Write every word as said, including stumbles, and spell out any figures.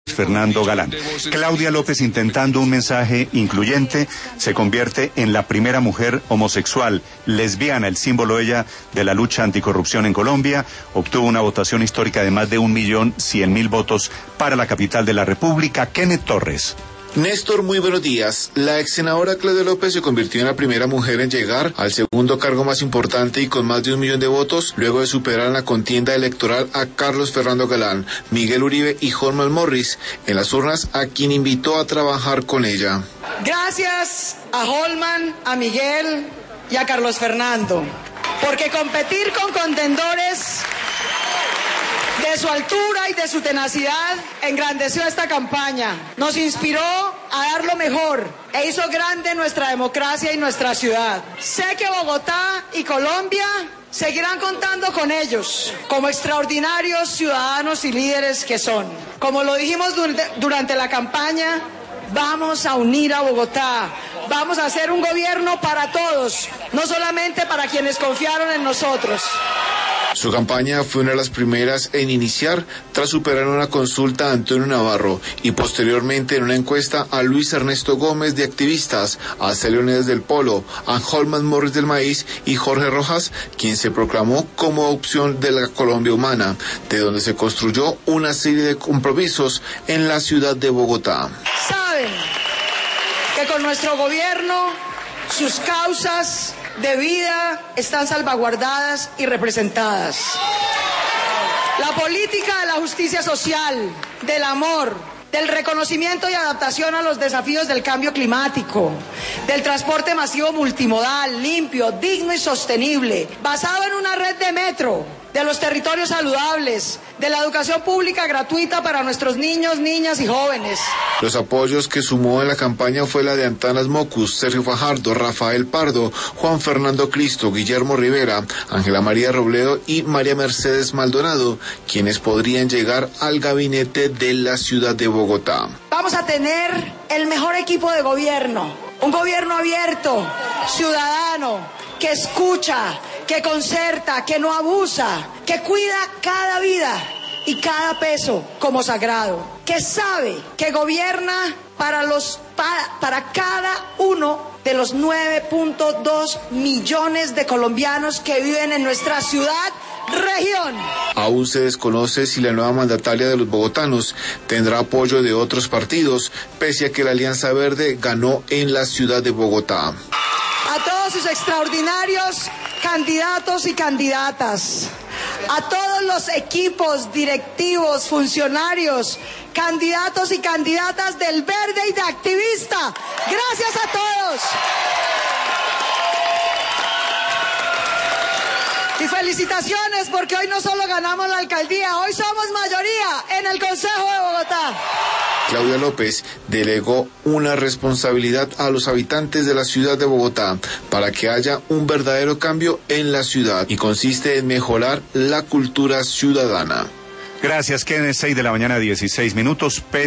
Fernando Galán. Claudia López, intentando un mensaje incluyente, se convierte en la primera mujer homosexual, lesbiana, el símbolo ella de la lucha anticorrupción en Colombia. Obtuvo una votación histórica de más de un millón cien mil votos para la capital de la República. Kenneth Torres. Néstor, muy buenos días. La ex senadora Claudia López se convirtió en la primera mujer en llegar al segundo cargo más importante y con más de un millón de votos, luego de superar en la contienda electoral a Carlos Fernando Galán, Miguel Uribe y Holman Morris en las urnas, a quien invitó a trabajar con ella. Gracias a Holman, a Miguel y a Carlos Fernando, porque competir con contendores de su altura y de su tenacidad engrandeció esta campaña, nos inspiró a dar lo mejor e hizo grande nuestra democracia y nuestra ciudad. Sé que Bogotá y Colombia seguirán contando con ellos como extraordinarios ciudadanos y líderes que son. Como lo dijimos durante, durante la campaña, vamos a unir a Bogotá, vamos a hacer un gobierno para todos, no solamente para quienes confiaron en nosotros. Su campaña fue una de las primeras en iniciar tras superar una consulta a Antonio Navarro y posteriormente en una encuesta a Luis Ernesto Gómez de Activistas, a Celio Neves del Polo, a Holman Morris del Maíz y Jorge Rojas, quien se proclamó como opción de la Colombia humana, de donde se construyó una serie de compromisos en la ciudad de Bogotá. Saben que con nuestro gobierno sus causas de vida están salvaguardadas y representadas. La política de la justicia social, del amor, del reconocimiento y adaptación a los desafíos del cambio climático, del transporte masivo multimodal, limpio, digno y sostenible, basado en una red de metro, de los territorios saludables, de la educación pública gratuita para nuestros niños, niñas y jóvenes. Los apoyos que sumó en la campaña fue la de Antanas Mocus, Sergio Fajardo, Rafael Pardo, Juan Fernando Cristo, Guillermo Rivera, Ángela María Robledo y María Mercedes Maldonado, quienes podrían llegar al gabinete de la ciudad de Bogotá. Vamos a tener el mejor equipo de gobierno, un gobierno abierto, ciudadano, que escucha, que concerta, que no abusa, que cuida cada vida y cada peso como sagrado, que sabe que gobierna para los para, para cada uno de los nueve punto dos millones de colombianos que viven en nuestra ciudad, región. Aún se desconoce si la nueva mandataria de los bogotanos tendrá apoyo de otros partidos, pese a que la Alianza Verde ganó en la ciudad de Bogotá. A todos sus extraordinarios candidatos y candidatas, a todos los equipos directivos, funcionarios, candidatos y candidatas del Verde y de Activista, gracias a todos. Y felicitaciones porque hoy no solo ganamos la alcaldía, hoy somos mayoría en el Consejo de Bogotá. Claudia López delegó una responsabilidad a los habitantes de la ciudad de Bogotá para que haya un verdadero cambio en la ciudad y consiste en mejorar la cultura ciudadana. Gracias, Kenneth. seis de la mañana, dieciséis minutos.